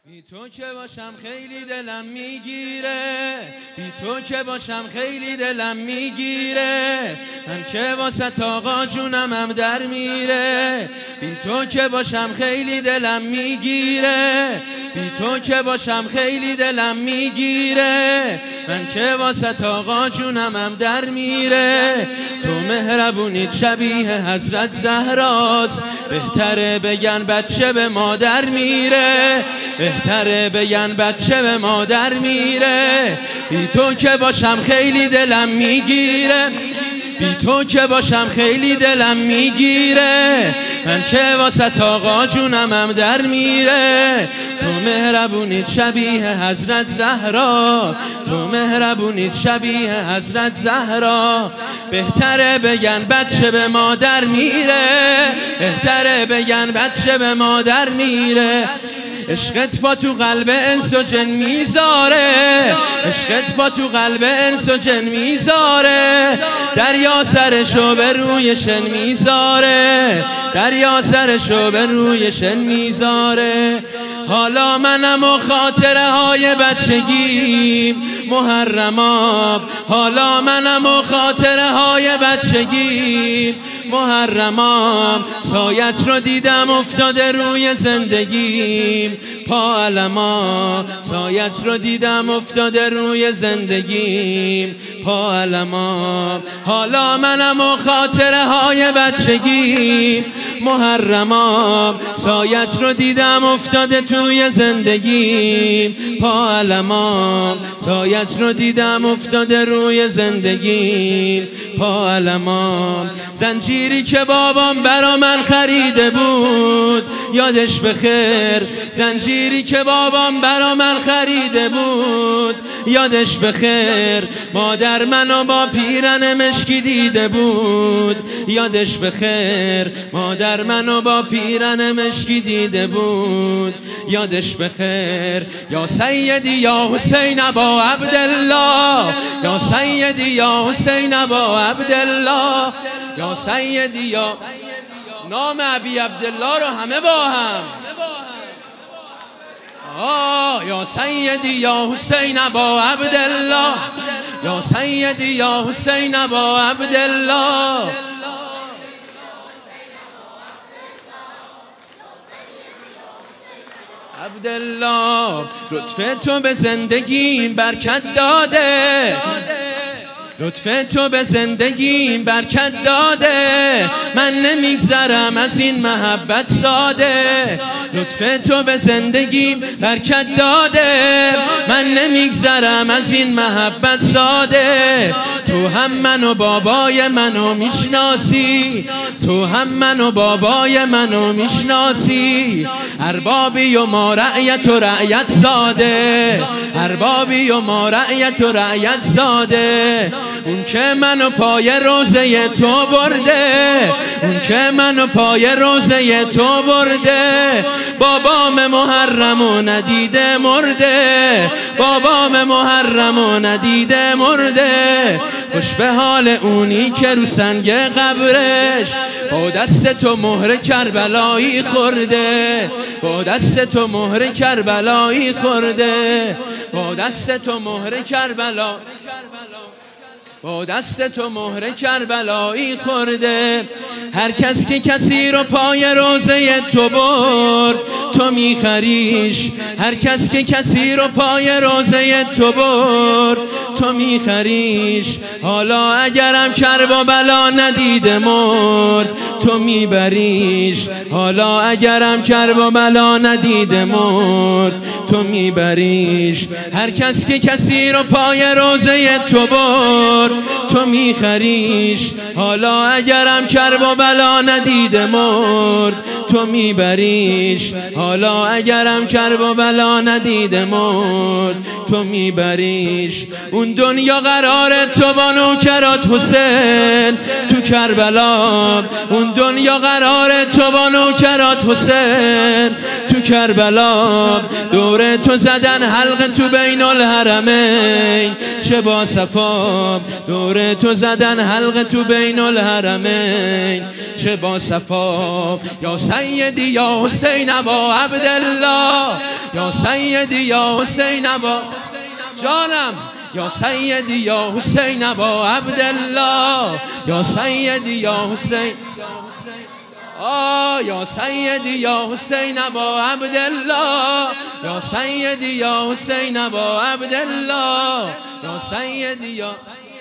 بی تو که باشم خیلی دلم میگیره، بی تو که باشم خیلی دلم میگیره، من که واسه آقا جونم هم در میره. بی تو که باشم خیلی دلم میگیره، بی تو که باشم خیلی دلم میگیره، من که واسه آقا جونم هم در میره. تو مهربونیت شبیه حضرت زهراست، بهتره بگن بچه به مادر میره، بهتره بگن بچه به مادر میره. بی تو که باشم خیلی دلم میگیره، بی تو که باشم خیلی دلم میگیره، من که واسه آقا جونم هم در میره. تو مهربونیت شبیه حضرت زهرا، تو مهربونیت شبیه حضرت زهرا، بهتره بگن بچه به مادر میره، بهتره بگن بچه به مادر میره. عشقت با تو قلب انس و جن میذاره، عشقت با تو قلب انس و جن میذاره، دریا سرشو به روی شن میذاره، دریا سرشو به روی شن میذاره. حالا منم و خاطره های بچگیم محرماب، حالا منم و خاطره های بچگیم محرمام، سایت رو دیدم افتاده روی زندگیم پا علما، سایت رو دیدم افتاده روی زندگیم پا علما. حالا منم و خاطره های بچگیم محرمام، سایت رو دیدم افتاده توی زندگیم پا علما، سایت رو دیدم افتاده روی زندگیم پا علما. زنجیری که بابام برا من خریده بود یادش بخیر، زنجیری که بابام برا من خریده بود یادش بخیر، مادر منو با پیرن مشکی دیده بود یادش بخیر، مادر منو با پیرن مشکی دیده بود یادش بخیر. یا سیدی یا حسین ابا عبدالله، یا سیدی یا حسین ابا عبدالله، یا سیدی یا نام ابی عبدالله رو همه با هم. یا سیدی یا حسین ابا عبدالله، یا سیدی یا حسین ابا عبدالله. عبدالله لطف تو به زندگیم برکت داده، لطف تو به زندگیم برکت داده، من نمیگذرم از این محبت ساده. لطف تو به زندگیم برکت داده، من نمیگذرم از این محبت ساده. تو هم منو بابای منو میشناسی، تو هم منو بابای منو میشناسی، اربابی و ما رعیت و رعیت زاده، اربابی و ما رعیت و رعیت زاده. اون که منو پای روزه تو برده، اون که منو پای روزه تو برده، بابام محرم و ندیده مرده، بابام محرم و ندیده مرده. خوش به حال اونی که رو سنگ قبرش با دست تو مهر کربلایی خورده، با دست تو مهر کربلایی خورده، با دست تو مهر کربلا، با دست تو مهر کربلایی خورده. هر کس که کسی رو پای روزه تو برد تو میخریش، هر کس که کسی رو پای روزه تو برد تو میخریش. حالا اگرم کرب و بلا ندیده مرد تو میبریش، حالا اگرم کرب و بلا ندیده مرد تو میبریش. هر کس که کسی رو پای روزه تو برد تو میخریش، حالا اگرم کرب و بلا ندیده مرد تو میبریش، حالا اگرم کرب و بلا ندیده مرد تو میبریش. اون دنیا قرار تو با نوکرات حسین تو کربلا، اون دنیا قرار تو با نوکرات حسین تو کربلا. دور تو زدن حلقه تو بین الحرمین، چه با صفا دور تو زدن حلقه تو بین الحرمین، چه با صفا. یا سیدی یا حسین ابا عبدالله، یا سیدی یا حسین ابا جانم، یا سیدی یا حسین ابا عبدالله، یا سیدی یا حسین، یا سیدی یا حسین ابا عبدالله، یا سیدی یا حسین ابا عبدالله، یا سیدی یا